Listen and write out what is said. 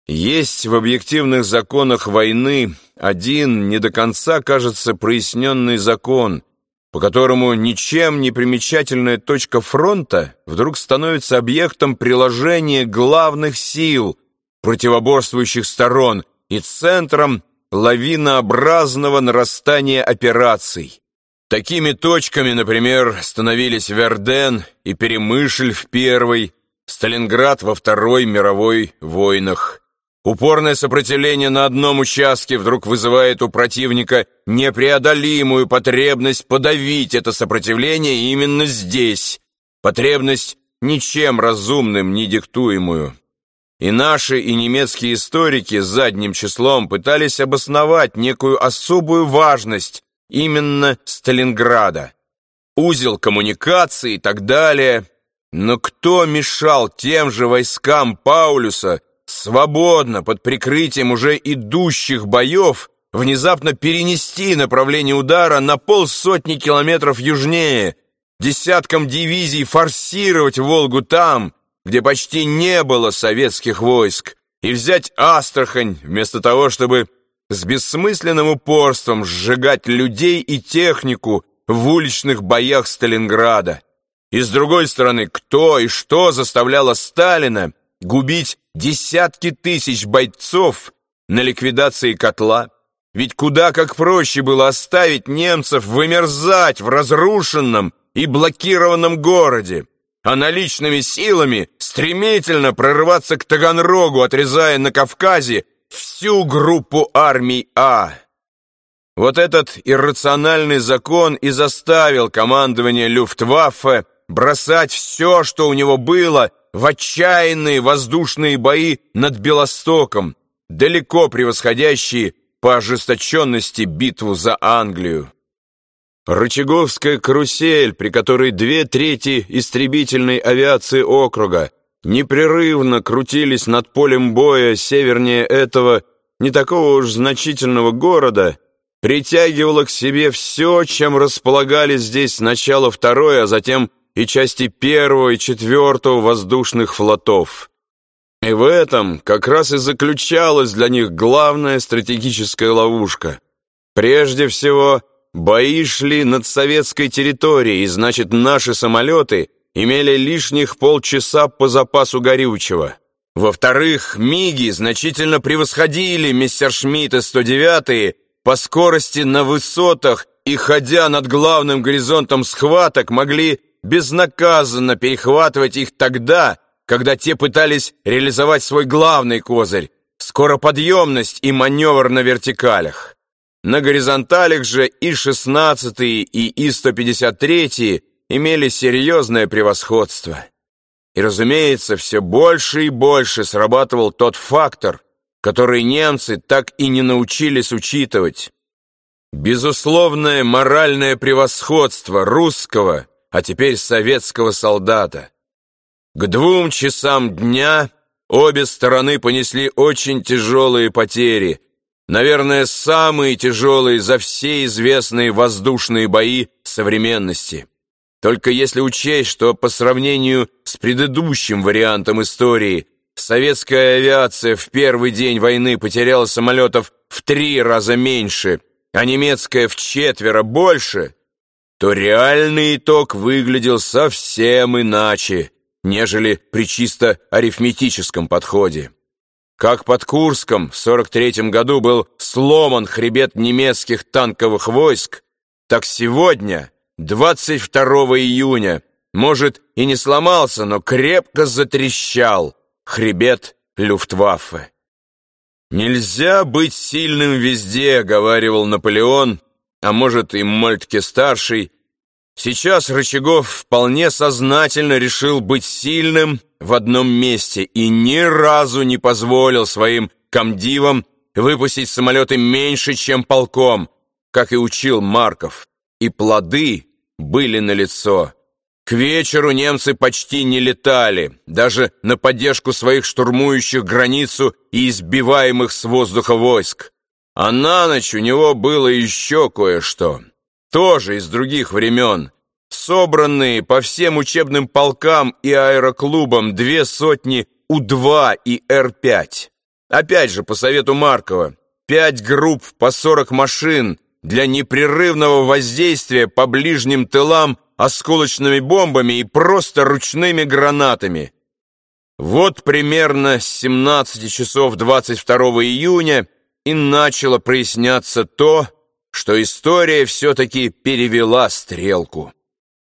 Есть в объективных законах войны один не до конца, кажется, проясненный закон, по которому ничем не примечательная точка фронта вдруг становится объектом приложения главных сил противоборствующих сторон и центром лавинообразного нарастания операций. Такими точками, например, становились Верден и Перемышль в Первой, Сталинград во Второй мировой войнах. Упорное сопротивление на одном участке вдруг вызывает у противника непреодолимую потребность подавить это сопротивление именно здесь, потребность ничем разумным не диктуемую. И наши, и немецкие историки задним числом пытались обосновать некую особую важность именно Сталинграда, узел коммуникаций и так далее. Но кто мешал тем же войскам Паулюса свободно, под прикрытием уже идущих боев, внезапно перенести направление удара на 50 километров южнее, десяткам дивизий форсировать Волгу там, где почти не было советских войск, и взять Астрахань вместо того, чтобы с бессмысленным упорством сжигать людей и технику в уличных боях Сталинграда? И с другой стороны, кто и что заставляло Сталина губить десятки тысяч бойцов на ликвидации котла? Ведь куда как проще было оставить немцев вымерзать в разрушенном и блокированном городе, а наличными силами стремительно прорываться к Таганрогу, отрезая на Кавказе всю группу армий А. Вот этот иррациональный закон и заставил командование Люфтваффе бросать все, что у него было, в отчаянные воздушные бои над Белостоком, далеко превосходящие по ожесточенности битву за Англию. Рычаговская карусель, при которой 2/3 истребительной авиации округа непрерывно крутились над полем боя севернее этого не такого уж значительного города, притягивала к себе все, чем располагали здесь сначала второй, а затем и части 1 и 4 воздушных флотов. И в этом как раз и заключалась для них главная стратегическая ловушка. Прежде всего, бои шли над советской территорией, и значит, наши самолеты имели лишних полчаса по запасу горючего. Во-вторых, МиГи значительно превосходили мессершмитты 109-е по скорости на высотах и, ходя над главным горизонтом схваток, могли безнаказанно перехватывать их тогда, когда те пытались реализовать свой главный козырь — скороподъемность и маневр на вертикалях. На горизонталях же И-16 и И-153 имели серьезное превосходство. И, разумеется, все больше и больше срабатывал тот фактор, который немцы так и не научились учитывать. Безусловное моральное превосходство русского, а теперь советского солдата. К 2 часам дня обе стороны понесли очень тяжелые потери, наверное, самые тяжелые за все известные воздушные бои современности. Только если учесть, что по сравнению с предыдущим вариантом истории советская авиация в первый день войны потеряла самолетов в 3 раза меньше, а немецкая в 4 больше, то реальный итог выглядел совсем иначе, нежели при чисто арифметическом подходе. Как под Курском в 43-м году был сломан хребет немецких танковых войск, так сегодня, 22 июня, может, и не сломался, но крепко затрещал хребет Люфтваффе. «Нельзя быть сильным везде», — говаривал Наполеон, а может и Мольтке-старший. Сейчас Рычагов вполне сознательно решил быть сильным в одном месте и ни разу не позволил своим комдивам выпустить самолеты меньше, чем полком, как и учил Марков. И плоды были налицо. К вечеру немцы почти не летали, даже на поддержку своих штурмующих границу и избиваемых с воздуха войск. А на ночь у него было еще кое-что, тоже из других времен, собранные по всем учебным полкам и аэроклубам 2 сотни У-2 и Р-5. Опять же, по совету Маркова, 5 групп по 40 машин для непрерывного воздействия по ближним тылам осколочными бомбами и просто ручными гранатами. Вот примерно с 17 часов 22 июня и начало проясняться то, что история все-таки перевела стрелку.